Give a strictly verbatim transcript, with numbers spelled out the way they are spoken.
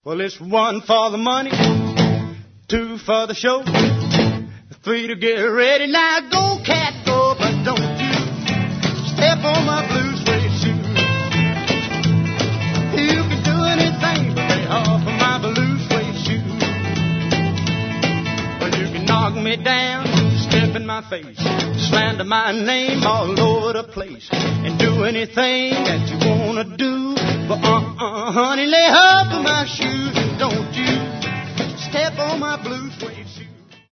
Well, it's one for the money, two for the show, three to get ready. Now go, cat, go, but don't you step on my blue suede shoe. You can do anything but lay off of my blue suede shoe. Well, you can knock me down, step in my face, slander my name all over the place, and do anything that you wanna do. But uh-uh, honey, lay off of my shoes and don't you step on my blue suede shoes.